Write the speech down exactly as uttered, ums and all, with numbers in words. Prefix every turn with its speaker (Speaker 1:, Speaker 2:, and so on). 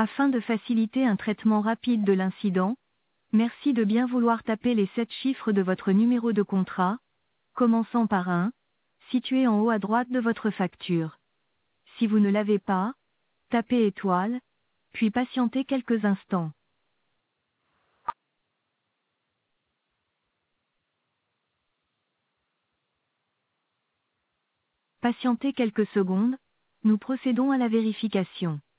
Speaker 1: Afin de faciliter un traitement rapide de l'incident, merci de bien vouloir taper les sept chiffres de votre numéro de contrat, commençant par un, situé en haut à droite de votre facture. Si vous ne l'avez pas, tapez étoile, puis patientez quelques instants. Patientez quelques secondes, nous procédons à la vérification.